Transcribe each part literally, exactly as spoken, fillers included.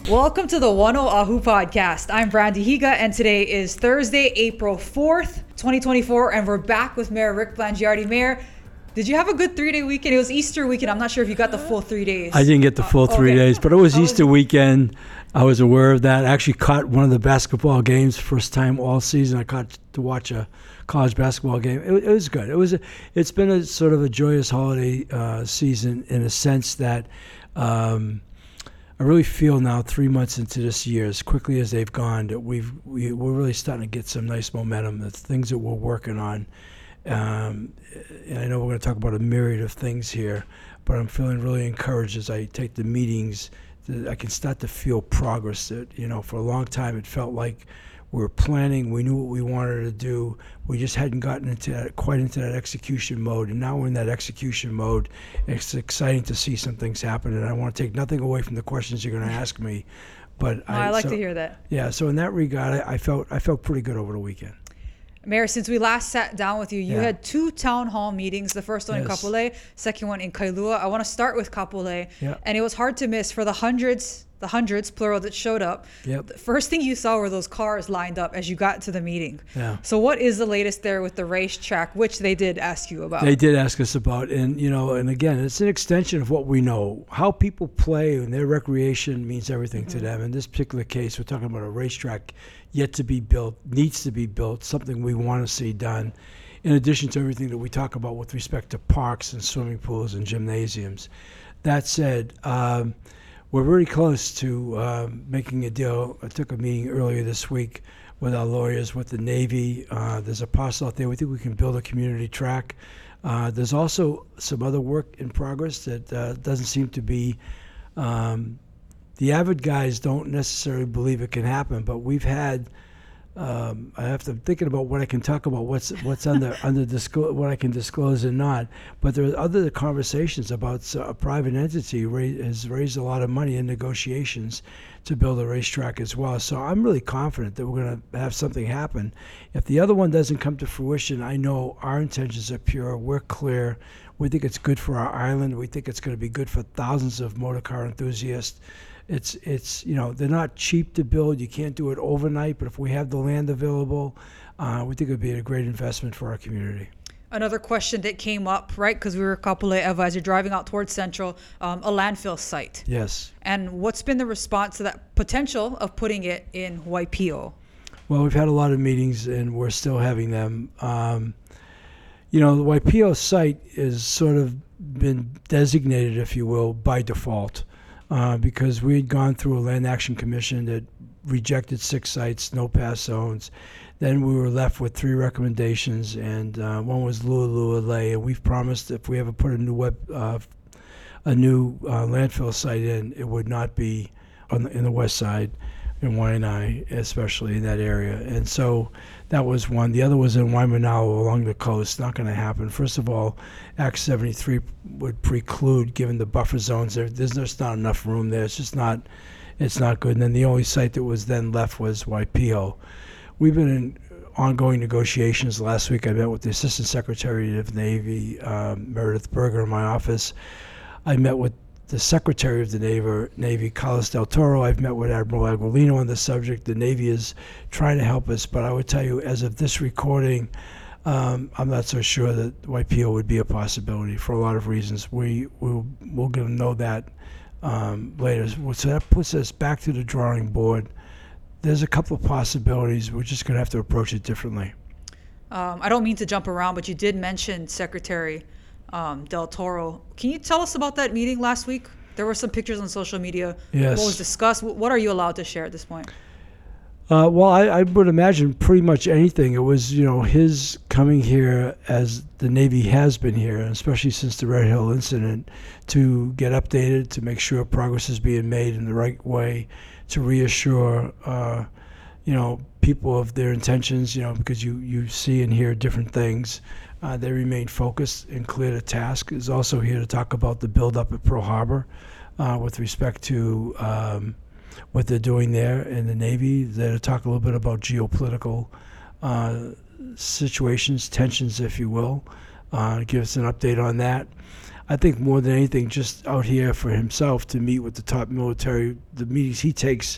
Welcome to the one oh Ahu podcast. I'm Brandy Higa, and today is Thursday, April fourth, twenty twenty-four, and we're back with Mayor Rick Blangiardi. Mayor, did you have a good three-day weekend? It was Easter weekend. I'm not sure if you got the full three days. I didn't get the full uh, three okay. days, but it was I Easter was, weekend. I was aware of that. I actually caught one of the basketball games, first time all season. I caught to watch a college basketball game. It, it was good. It was. A, it's been a sort of a joyous holiday uh, season in a sense that um, I really feel now, three months into this year, as quickly as they've gone, that we've we, we're really starting to get some nice momentum. The things that we're working on. Um, and I know we're going to talk about a myriad of things here, but I'm feeling really encouraged as I take the meetings that I can start to feel progress. That, you know, for a long time it felt like we were planning, we knew what we wanted to do, we just hadn't gotten into that, quite into that execution mode, and now we're in that execution mode. It's exciting to see some things happen, and I want to take nothing away from the questions you're going to ask me, but oh, I, I like so, to hear that. Yeah, so in that regard, I, I felt I felt pretty good over the weekend. Mayor, since we last sat down with you, you Yeah. had two town hall meetings, the first one Yes. in Kapolei, second one in Kailua. I want to start with Kapolei. Yeah. And it was hard to miss for the hundreds, the hundreds, plural, that showed up. Yep. The first thing you saw were those cars lined up as you got to the meeting. Yeah. So what is the latest there with the racetrack, which they did ask you about? They did ask us about, and you know, and again, it's an extension of what we know. How people play and their recreation means everything mm-hmm. to them. In this particular case, we're talking about a racetrack yet to be built, needs to be built, something we want to see done, in addition to everything that we talk about with respect to parks and swimming pools and gymnasiums. That said, um, we're very close to um, making a deal. I took a meeting earlier this week with our lawyers, with the Navy. Uh, there's a parcel out there. We think we can build a community track. Uh, there's also some other work in progress that uh, doesn't seem to be um, the avid guys don't necessarily believe it can happen, but we've had. Um, I have to thinking about what I can talk about, what's what's under under disclo- what I can disclose and not. But there are other conversations about uh, a private entity ra- has raised a lot of money in negotiations to build a racetrack as well. So I'm really confident that we're going to have something happen. If the other one doesn't come to fruition, I know our intentions are pure. We're clear. We think it's good for our island. We think it's going to be good for thousands of motor car enthusiasts. It's, it's you know, they're not cheap to build. You can't do it overnight, but if we have the land available, uh, we think it would be a great investment for our community. Another question that came up, right, because we were Kapolei, Eva, as you're driving out towards Central, um, a landfill site. Yes. And what's been the response to that potential of putting it in Waipio? Well, we've had a lot of meetings, and we're still having them. Um, you know, the Waipio site is sort of been designated, if you will, by default. Uh, because we had gone through a land action commission that rejected six sites, no pass zones. Then we were left with three recommendations, and uh, one was Lualua Lei. And we've promised if we ever put a new web, uh, a new uh, landfill site in, it would not be on the, in the west side, in Waianae, especially in that area. And so that was one. The other was in Waimanao along the coast. Not going to happen. First of all, Act seventy-three would preclude, given the buffer zones. There, there's just not enough room there. It's just not, it's not good. And then the only site that was then left was Waipio. We've been in ongoing negotiations. Last week I met with the Assistant Secretary of the Navy, um, Meredith Berger, in my office. I met with the Secretary of the Navy, Navy, Carlos Del Toro. I've met with Admiral Aguilino on the subject. The Navy is trying to help us, but I would tell you, as of this recording, um, I'm not so sure that Waipio would be a possibility for a lot of reasons. We we'll, we'll get to know that um, later. So that puts us back to the drawing board. There's a couple of possibilities. We're just going to have to approach it differently. Um, I don't mean to jump around, but you did mention Secretary Um, Del Toro. Can you tell us about that meeting last week? There were some pictures on social media. Yes. What was discussed? What are you allowed to share at this point? Uh, well, I, I would imagine pretty much anything. It was, you know, his coming here as the Navy has been here, especially since the Red Hill incident, to get updated, to make sure progress is being made in the right way, to reassure, uh, you know, people of their intentions, you know, because you, you see and hear different things. Uh, they remain focused and clear to task. Is also here to talk about the build-up at Pearl Harbor uh, with respect to um, what they're doing there in the Navy. They're to talk a little bit about geopolitical uh, situations, tensions, if you will. Uh, give us an update on that. I think more than anything, just out here for himself to meet with the top military. The meetings he takes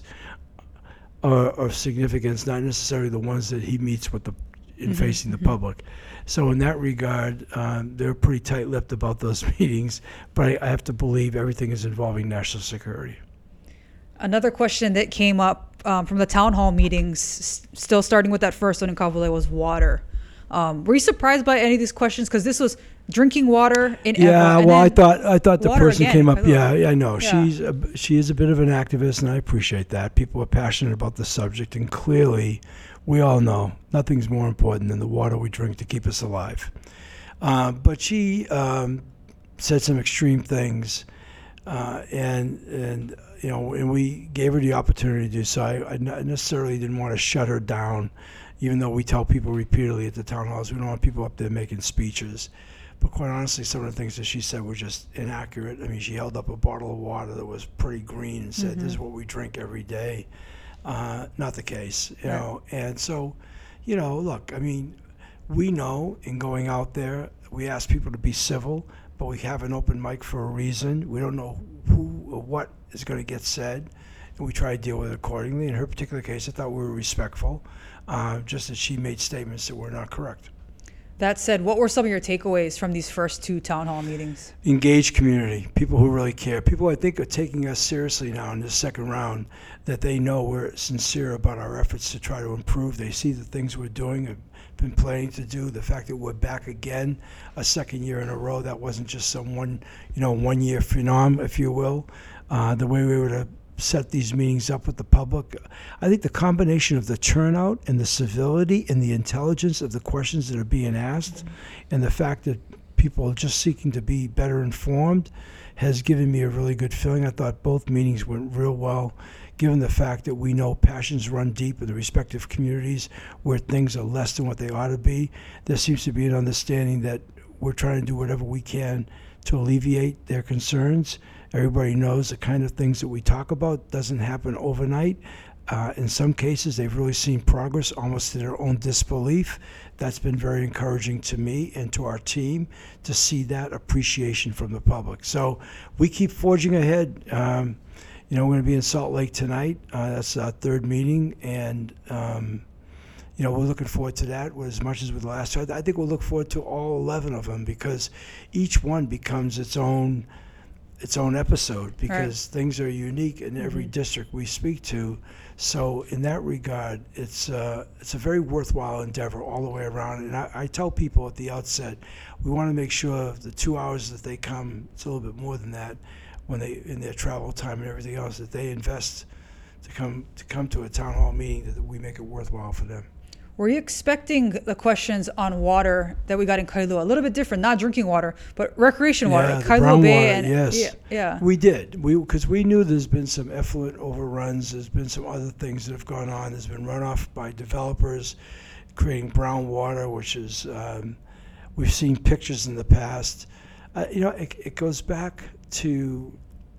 are of significance, not necessarily the ones that he meets with the in mm-hmm, facing the mm-hmm. public. So in that regard, um, they're pretty tight-lipped about those meetings, but I, I have to believe everything is involving national security. Another question that came up um, from the town hall meetings, s- still starting with that first one in Kavule, was water. Um, were you surprised by any of these questions? Because this was drinking water in yeah. Ever, well, I thought I thought the person again, came up. Yeah, I know. Yeah. She's a, she is a bit of an activist, and I appreciate that. People are passionate about the subject, and clearly, we all know nothing's more important than the water we drink to keep us alive. Uh, but she um, said some extreme things, uh, and and you know, and we gave her the opportunity to do so. I, I necessarily didn't want to shut her down. Even though we tell people repeatedly at the town halls, we don't want people up there making speeches. But quite honestly, some of the things that she said were just inaccurate. I mean, she held up a bottle of water that was pretty green and said, mm-hmm. this is what we drink every day. Uh, not the case, you right. know. And so, you know, look, I mean, we know in going out there, we ask people to be civil, but we have an open mic for a reason. We don't know who or what is going to get said, and we try to deal with it accordingly. In her particular case, I thought we were respectful. Uh, just that she made statements that were not correct. That said, what were some of your takeaways from these first two town hall meetings? Engaged community, people who really care. People I think are taking us seriously now in this second round, that they know we're sincere about our efforts to try to improve. They see the things we're doing, have been planning to do, the fact that we're back again a second year in a row. That wasn't just some one, you know, one year phenom, if you will. Uh, the way we were to set these meetings up with the public. I think the combination of the turnout and the civility and the intelligence of the questions that are being asked, mm-hmm. and the fact that people are just seeking to be better informed has given me a really good feeling. I thought both meetings went real well, given the fact that we know passions run deep in the respective communities where things are less than what they ought to be. There seems to be an understanding that we're trying to do whatever we can to alleviate their concerns. Everybody knows the kind of things that we talk about doesn't happen overnight. Uh, in some cases, they've really seen progress almost to their own disbelief. That's been very encouraging to me and to our team to see that appreciation from the public. So we keep forging ahead. Um, you know, we're going to be in Salt Lake tonight. Uh, that's our third meeting. And, um, you know, we're looking forward to that as much as with the last two. I think we'll look forward to all eleven of them because each one becomes its own its own episode because right. things are unique in every mm-hmm. district we speak to. So in that regard, it's uh, it's a very worthwhile endeavor all the way around. And I, I tell people at the outset, we want to make sure the two hours that they come, it's a little bit more than that, when they in their travel time and everything else, that they invest to come to come to a town hall meeting, that we make it worthwhile for them. Were you expecting the questions on water that we got in Kailua? A little bit different, not drinking water, but recreation water, yeah, like Kailua Bay. Water, and, yes, yeah, yeah, we did. We because we knew there's been some effluent overruns. There's been some other things that have gone on. There's been runoff by developers creating brown water, which is um, we've seen pictures in the past. Uh, you know, it, it goes back to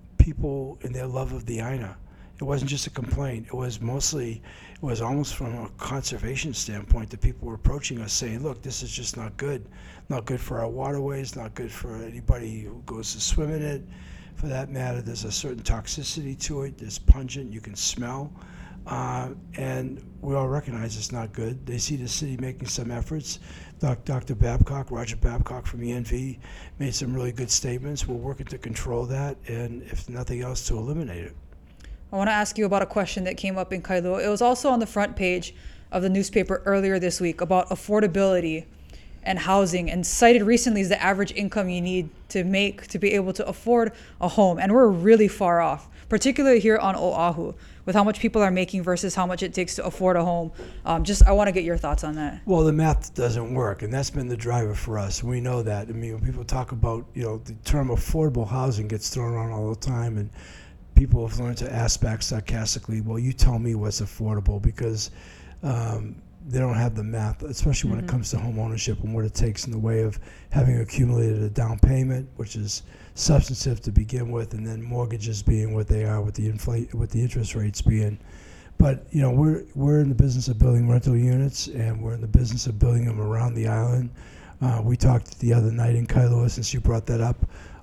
people and their love of the Aina. It wasn't just a complaint. It was mostly, it was almost from a conservation standpoint that people were approaching us saying, look, this is just not good. Not good for our waterways, not good for anybody who goes to swim in it. For that matter, there's a certain toxicity to it. It's pungent, you can smell. Uh, and we all recognize it's not good. They see the city making some efforts. Doc, Doctor Babcock, Roger Babcock from E N V, made some really good statements. We're working to control that and, if nothing else, to eliminate it. I want to ask you about a question that came up in Kailua. It was also on the front page of the newspaper earlier this week about affordability and housing, and cited recently as the average income you need to make to be able to afford a home. And we're really far off, particularly here on Oahu, with how much people are making versus how much it takes to afford a home. Um, just, I want to get your thoughts on that. Well, the math doesn't work, and that's been the driver for us. We know that. I mean, when people talk about, you know, the term affordable housing gets thrown around all the time, and people have learned to ask back sarcastically, well, you tell me what's affordable, because um, they don't have the math, especially when mm-hmm. it comes to home ownership and what it takes in the way of having accumulated a down payment, which is substantive to begin with, and then mortgages being what they are with the inflate, with the interest rates being. But you know, we're we're in the business of building rental units, and we're in the business of building them around the island. Uh, we talked the other night in Kailua, since you brought that up,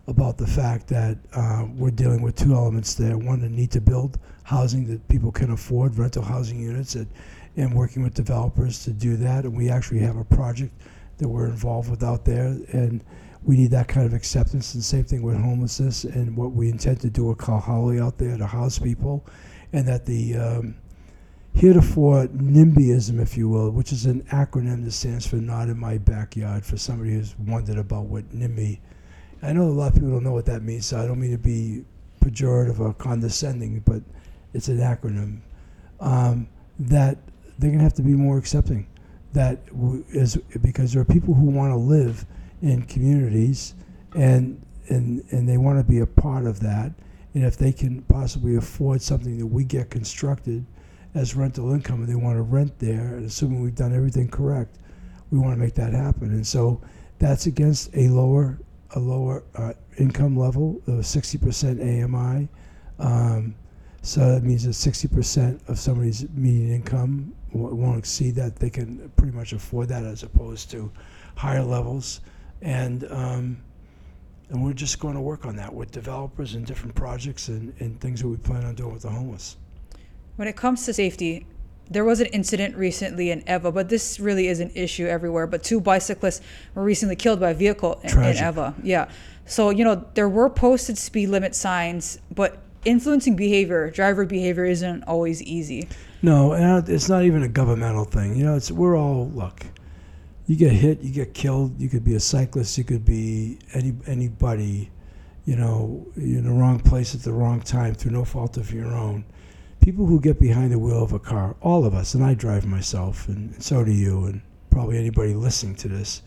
about the fact that uh, we're dealing with two elements there. One, the need to build housing that people can afford, rental housing units, that, and working with developers to do that. And we actually have a project that we're involved with out there, and we need that kind of acceptance. And same thing with homelessness and what we intend to do with Kalahari out there to house people, and that the um, heretofore NIMBYism, if you will, which is an acronym that stands for Not in My Backyard, for somebody who's wondered about what NIMBY. I know a lot of people don't know what that means, so I don't mean to be pejorative or condescending, but it's an acronym. Um, that they're going to have to be more accepting. That w- is because there are people who want to live in communities, and and and they want to be a part of that. And if they can possibly afford something that we get constructed as rental income, and they want to rent there, and assuming we've done everything correct, we want to make that happen. And so that's against a lower a lower uh, income level of sixty percent A M I. Um, so that means that sixty percent of somebody's median income w- won't exceed that. They can pretty much afford that, as opposed to higher levels. And um, and we're just going to work on that with developers and different projects and, and things that we plan on doing with the homeless. When it comes to safety, there was an incident recently in Eva, but this really is an issue everywhere. But two bicyclists were recently killed by a vehicle in, in Eva. Yeah. So, you know, there were posted speed limit signs, but influencing behavior, driver behavior, isn't always easy. No, and it's not even a governmental thing. You know, it's we're all, look, you get hit, you get killed, you could be a cyclist, you could be any anybody, you know, you're in the wrong place at the wrong time through no fault of your own. People who get behind the wheel of a car, all of us, and I drive myself, and so do you, and probably anybody listening to this,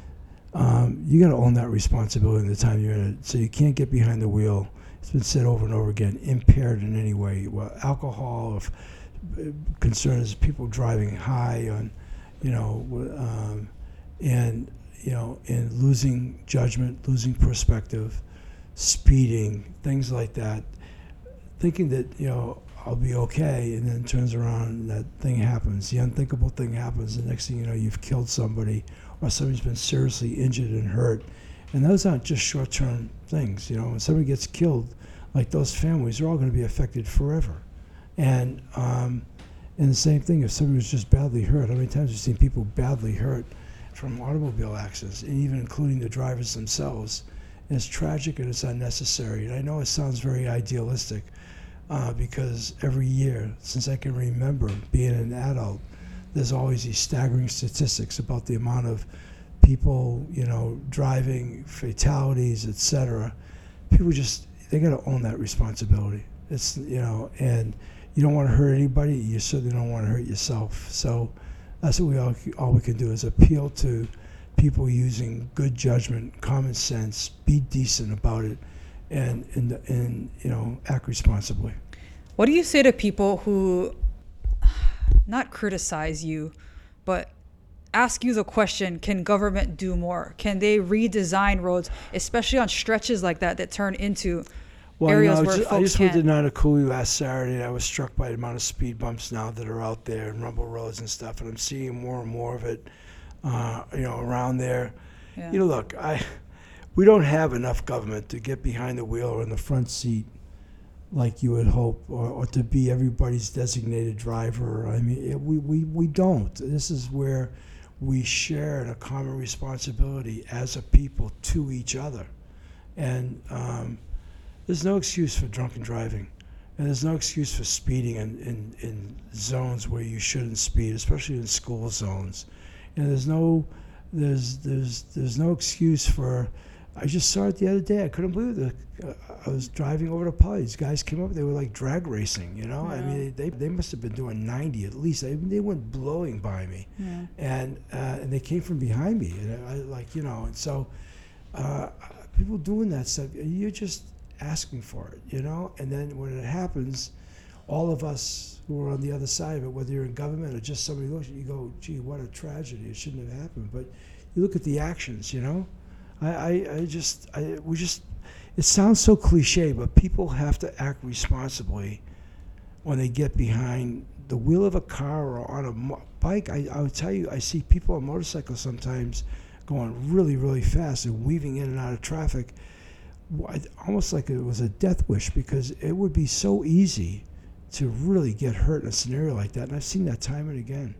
um, you got to own that responsibility in the time you're in it. So you can't get behind the wheel. It's been said over and over again, impaired in any way. Well, alcohol, if concern is people driving high on, you know, um, and, you know, and losing judgment, losing perspective, speeding, things like that, thinking that, you know, I'll be okay, and then turns around and that thing happens. The unthinkable thing happens. The next thing you know, you've killed somebody, or somebody's been seriously injured and hurt. And those aren't just short-term things. You know, when somebody gets killed, like those families, they're all going to be affected forever. And um, and the same thing, if somebody was just badly hurt, how many times have you seen people badly hurt from automobile accidents, and even including the drivers themselves? And it's tragic and it's unnecessary. And I know it sounds very idealistic, Uh, because every year, since I can remember being an adult, there's always these staggering statistics about the amount of people, you know, driving, fatalities, et cetera. People just, they got to own that responsibility. It's, you know, and you don't want to hurt anybody. You certainly don't want to hurt yourself. So that's what we all, all we can do is appeal to people using good judgment, common sense, be decent about it, and, and, and you know, act responsibly. What do you say to people who not criticize you, but ask you the question, can government do more? Can they redesign roads, especially on stretches like that that turn into well, areas you know, where just, folks I just can't? went to Nanakuli last Saturday, and I was struck by the amount of speed bumps now that are out there and rumble roads and stuff, and I'm seeing more and more of it, uh, you know, around there. Yeah. You know, look, I we don't have enough government to get behind the wheel or in the front seat like you would hope, or, or to be everybody's designated driver. I mean, it, we, we, we don't. This is where we share in a common responsibility as a people to each other. And um, there's no excuse for drunken driving. And there's no excuse for speeding in, in, in zones where you shouldn't speed, especially in school zones. And there's no, there's, there's, there's no excuse for, I just saw it the other day. I couldn't believe it. Uh, I was driving over to Poly. These guys came up. They were like drag racing, you know. Yeah. I mean, they they must have been doing ninety at least. They they went blowing by me, yeah. and uh, and they came from behind me. And I like you know. And so, uh, people doing that stuff, you're just asking for it, you know. And then when it happens, all of us who are on the other side of it, whether you're in government or just somebody looks, you go, gee, what a tragedy. It shouldn't have happened. But you look at the actions, you know. I, I, I just, I, we just, it sounds so cliche, but people have to act responsibly when they get behind the wheel of a car or on a mo- bike. I, I would tell you, I see people on motorcycles sometimes going really, really fast and weaving in and out of traffic. almost like it was a death wish, because it would be so easy to really get hurt in a scenario like that. And I've seen that time and again.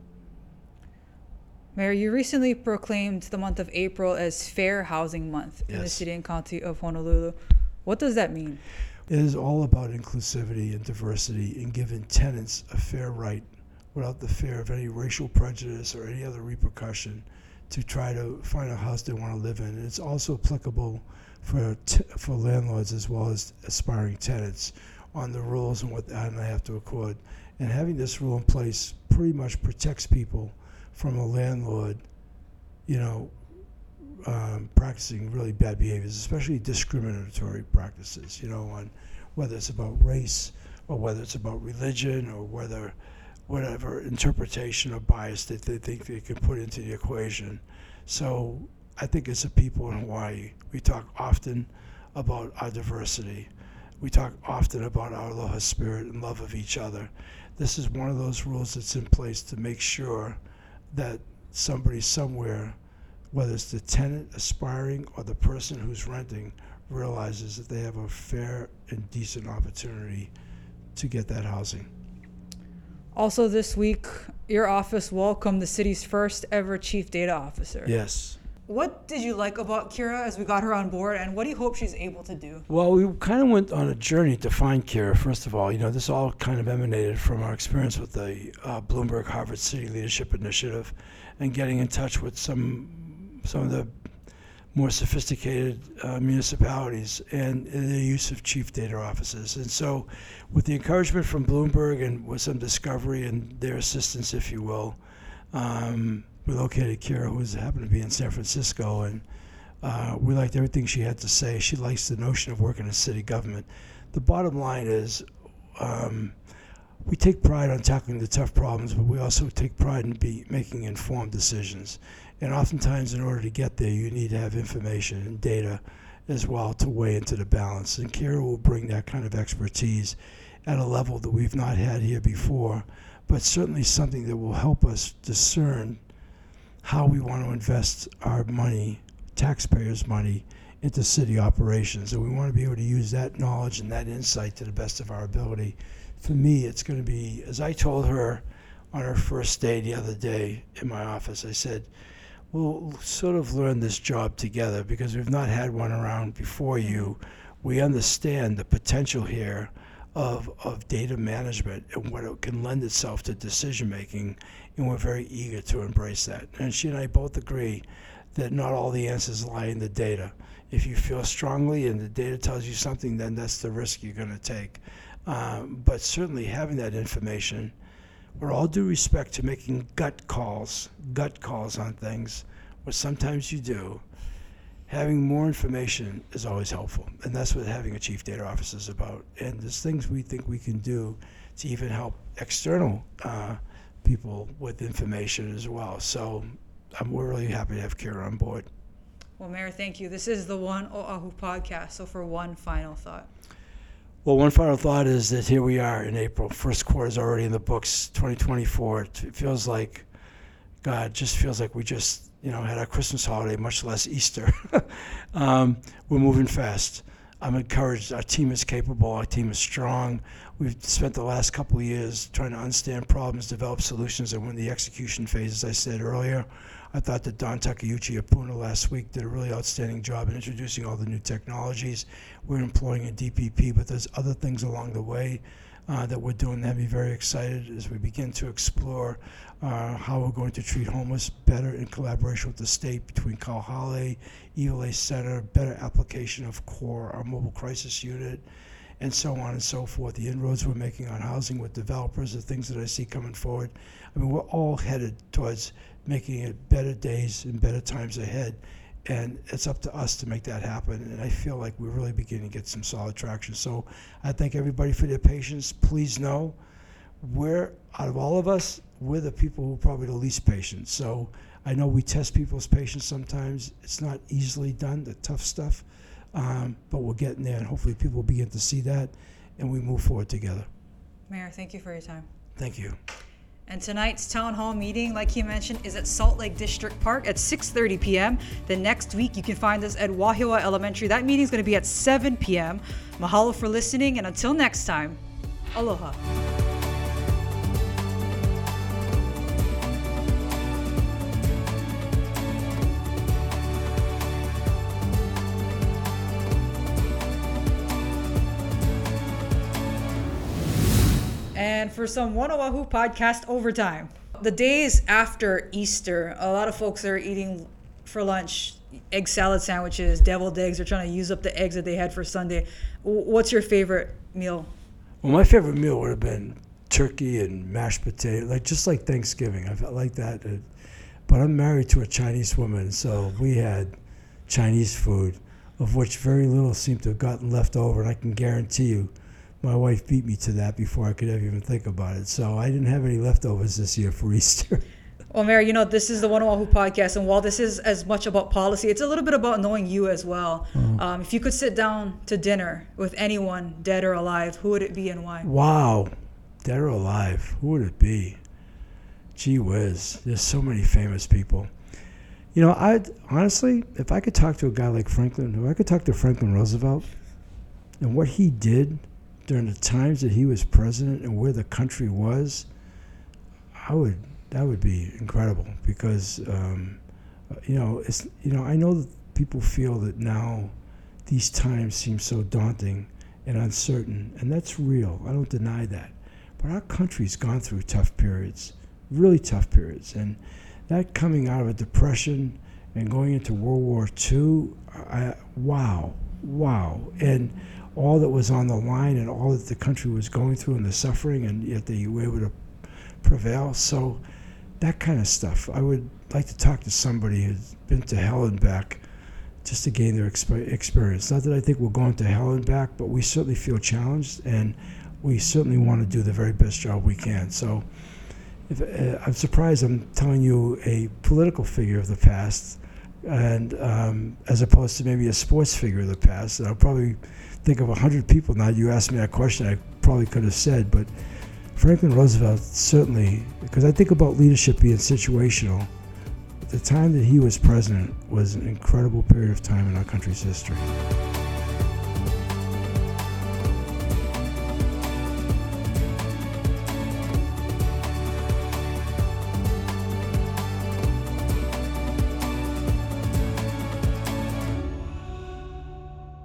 Mayor, you recently proclaimed the month of April as Fair Housing Month in Yes. the city and county of Honolulu. What does that mean? It is all about inclusivity and diversity and giving tenants a fair right without the fear of any racial prejudice or any other repercussion to try to find a house they want to live in. And it's also applicable for t- for landlords as well as aspiring tenants on the rules and what they have to accord. And having this rule in place pretty much protects people from a landlord, you know, um, practicing really bad behaviors, especially discriminatory practices, you know, on whether it's about race or whether it's about religion or whether whatever interpretation or bias that they think they can put into the equation. So I think as a people in Hawaii, we talk often about our diversity. We talk often about our aloha spirit and love of each other. This is one of those rules that's in place to make sure that somebody somewhere, whether it's the tenant aspiring or the person who's renting, realizes that they have a fair and decent opportunity to get that housing. Also this week, your office welcomed the city's first ever chief data officer. Yes. What did you like about Kira as we got her on board, and what do you hope she's able to do? Well, we kind of went on a journey to find Kira. First of all, you know, this all kind of emanated from our experience with the uh, Bloomberg Harvard City Leadership Initiative and getting in touch with some some of the more sophisticated uh, municipalities and their use of chief data officers. And so with the encouragement from Bloomberg and with some discovery and their assistance, if you will, um, we located Kira, who happened to be in San Francisco, and uh, we liked everything she had to say. She likes the notion of working in city government. The bottom line is um, we take pride on tackling the tough problems, but we also take pride in be making informed decisions. And oftentimes, in order to get there, you need to have information and data as well to weigh into the balance. And Kira will bring that kind of expertise at a level that we've not had here before, but certainly something that will help us discern how we want to invest our money, taxpayers' money, into city operations. And we want to be able to use that knowledge and that insight to the best of our ability. For me, it's going to be, as I told her on her first day the other day in my office, I said, we'll sort of learn this job together because we've not had one around before you. We understand the potential here of of data management and what it can lend itself to decision making, and we're very eager to embrace that. And she and I both agree that not all the answers lie in the data. If you feel strongly and the data tells you something, then that's the risk you're going to take. Um, but certainly having that information, with all due respect to making gut calls, gut calls on things, which sometimes you do, having more information is always helpful. And that's what having a chief data officer is about. And there's things we think we can do to even help external uh, people with information as well. So um, we're really happy to have Kira on board. Well, Mayor, thank you. This is the One Oahu podcast. So for one final thought. Well, one final thought is that here we are in April. First quarter is already in the books, twenty twenty-four. It feels like, God, just feels like we just, you know, had our Christmas holiday, much less Easter. um, we're moving fast. I'm encouraged. Our team is capable. Our team is strong. We've spent the last couple of years trying to understand problems, develop solutions, and we're in the execution phase, as I said earlier. I thought that Don Takeuchi at Puna last week did a really outstanding job in introducing all the new technologies. We're employing a D P P, but there's other things along the way uh, that we're doing that have me very excited as we begin to explore uh, how we're going to treat homeless better in collaboration with the state between Kauhale, Iole Center, better application of CORE, our mobile crisis unit, and so on and so forth. The inroads we're making on housing with developers, the things that I see coming forward. I mean, we're all headed towards making it better days and better times ahead. And it's up to us to make that happen. And I feel like we're really beginning to get some solid traction. So I thank everybody for their patience. Please know, we're, out of all of us, we're the people who are probably the least patient. So I know we test people's patience sometimes. It's not easily done, the tough stuff. Um, but we're getting there, and hopefully people will begin to see that, and we move forward together. Mayor, thank you for your time. Thank you. And tonight's town hall meeting, like he mentioned, is at Salt Lake District Park at six thirty p.m. The next week, you can find us at Wahiawa Elementary. That meeting is going to be at seven p.m. Mahalo for listening, and until next time, aloha. And for some One Oahu podcast overtime. The days after Easter, a lot of folks are eating for lunch egg salad sandwiches, deviled eggs. They're trying to use up the eggs that they had for Sunday. What's your favorite meal? Well, my favorite meal would have been turkey and mashed potato, like just like Thanksgiving. I felt like that. But I'm married to a Chinese woman, so we had Chinese food, of which very little seemed to have gotten left over. And I can guarantee you, my wife beat me to that before I could ever even think about it. So I didn't have any leftovers this year for Easter. Well, Mary, you know, this is the One Oahu podcast, and while this is as much about policy, it's a little bit about knowing you as well. Mm. Um, if you could sit down to dinner with anyone, dead or alive, who would it be and why? Wow. Dead or alive, who would it be? Gee whiz, there's so many famous people. You know, I honestly, if I could talk to a guy like Franklin, if I could talk to Franklin Roosevelt and what he did during the times that he was president and where the country was, I would that would be incredible because um, you know it's you know I know that people feel that now these times seem so daunting and uncertain, and that's real. I don't deny that, but our country's gone through tough periods, really tough periods, and that coming out of a depression and going into World War Two, I, wow, wow, and all that was on the line and all that the country was going through and the suffering, and yet they were able to prevail. So that kind of stuff. I would like to talk to somebody who's been to hell and back just to gain their exp- experience. Not that I think we're going to hell and back, but we certainly feel challenged, and we certainly want to do the very best job we can. So if, uh, I'm surprised I'm telling you a political figure of the past, and um, as opposed to maybe a sports figure of the past. And I'll probably think of a hundred people now. You asked me that question, I probably could have said, but Franklin Roosevelt certainly, because I think about leadership being situational. The time that he was president was an incredible period of time in our country's history.